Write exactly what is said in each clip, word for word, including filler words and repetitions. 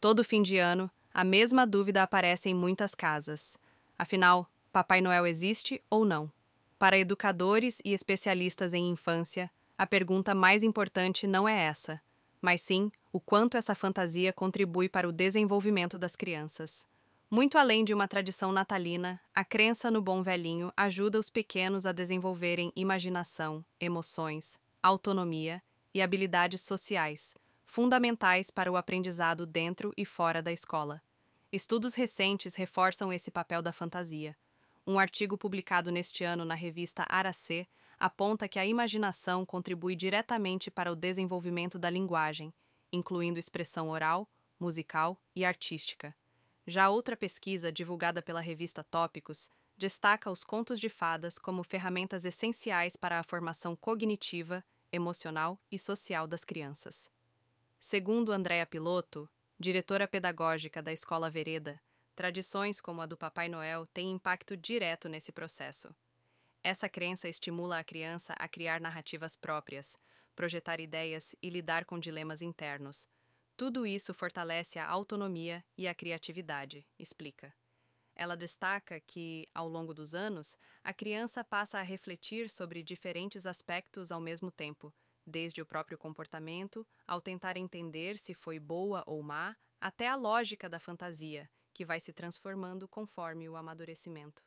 Todo fim de ano, a mesma dúvida aparece em muitas casas. Afinal, Papai Noel existe ou não? Para educadores e especialistas em infância, a pergunta mais importante não é essa, mas sim o quanto essa fantasia contribui para o desenvolvimento das crianças. Muito além de uma tradição natalina, a crença no bom velhinho ajuda os pequenos a desenvolverem imaginação, emoções, autonomia e habilidades sociais, fundamentais para o aprendizado dentro e fora da escola. Estudos recentes reforçam esse papel da fantasia. Um artigo publicado neste ano na revista Aracê aponta que a imaginação contribui diretamente para o desenvolvimento da linguagem, incluindo expressão oral, musical e artística. Já outra pesquisa, divulgada pela revista Tópicos, destaca os contos de fadas como ferramentas essenciais para a formação cognitiva, emocional e social das crianças. Segundo Andréa Piloto, diretora pedagógica da Escola Vereda, tradições como a do Papai Noel têm impacto direto nesse processo. Essa crença estimula a criança a criar narrativas próprias, projetar ideias e lidar com dilemas internos. Tudo isso fortalece a autonomia e a criatividade, explica. Ela destaca que, ao longo dos anos, a criança passa a refletir sobre diferentes aspectos ao mesmo tempo, desde o próprio comportamento, ao tentar entender se foi boa ou má, até a lógica da fantasia, que vai se transformando conforme o amadurecimento.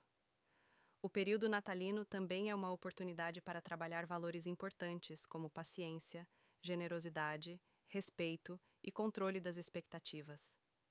O período natalino também é uma oportunidade para trabalhar valores importantes como paciência, generosidade, respeito e controle das expectativas.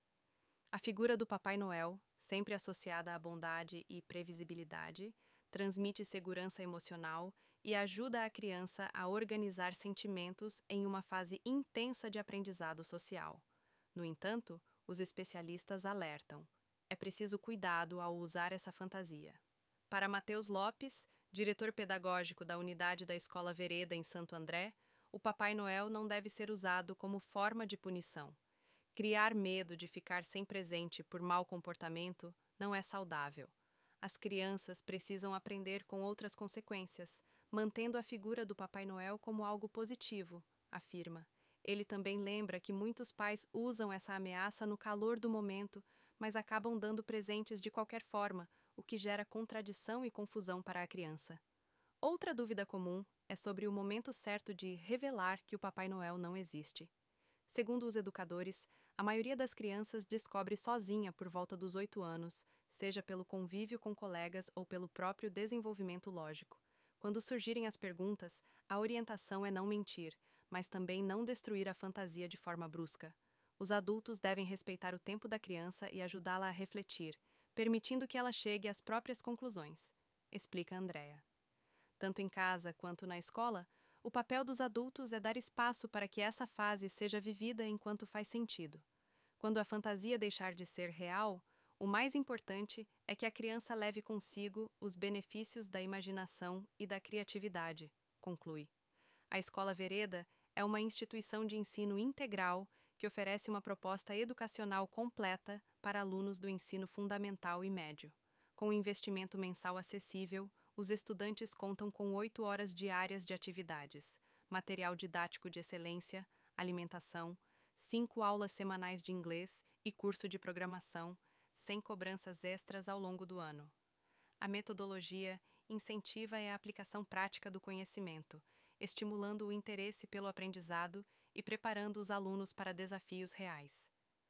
A figura do Papai Noel, sempre associada à bondade e previsibilidade, transmite segurança emocional e ajuda a criança a organizar sentimentos em uma fase intensa de aprendizado social. No entanto, os especialistas alertam: é preciso cuidado ao usar essa fantasia. Para Matheus Lopes, diretor pedagógico da unidade da Escola Vereda em Santo André, o Papai Noel não deve ser usado como forma de punição. Criar medo de ficar sem presente por mau comportamento não é saudável. As crianças precisam aprender com outras consequências, mantendo a figura do Papai Noel como algo positivo, afirma. Ele também lembra que muitos pais usam essa ameaça no calor do momento, mas acabam dando presentes de qualquer forma, o que gera contradição e confusão para a criança. Outra dúvida comum é sobre o momento certo de revelar que o Papai Noel não existe. Segundo os educadores, a maioria das crianças descobre sozinha por volta dos oito anos, seja pelo convívio com colegas ou pelo próprio desenvolvimento lógico. Quando surgirem as perguntas, a orientação é não mentir, mas também não destruir a fantasia de forma brusca. Os adultos devem respeitar o tempo da criança e ajudá-la a refletir, permitindo que ela chegue às próprias conclusões, explica Andréa. Tanto em casa quanto na escola, o papel dos adultos é dar espaço para que essa fase seja vivida enquanto faz sentido. Quando a fantasia deixar de ser real, o mais importante é que a criança leve consigo os benefícios da imaginação e da criatividade, conclui. A Escola Vereda é uma instituição de ensino integral que oferece uma proposta educacional completa para alunos do ensino fundamental e médio. Com investimento mensal acessível, os estudantes contam com oito horas diárias de atividades, material didático de excelência, alimentação, cinco aulas semanais de inglês e curso de programação, sem cobranças extras ao longo do ano. A metodologia incentiva a aplicação prática do conhecimento, estimulando o interesse pelo aprendizado e preparando os alunos para desafios reais.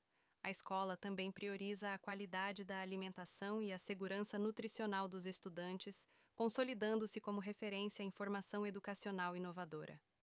A escola também prioriza a qualidade da alimentação e a segurança nutricional dos estudantes, consolidando-se como referência em formação educacional inovadora.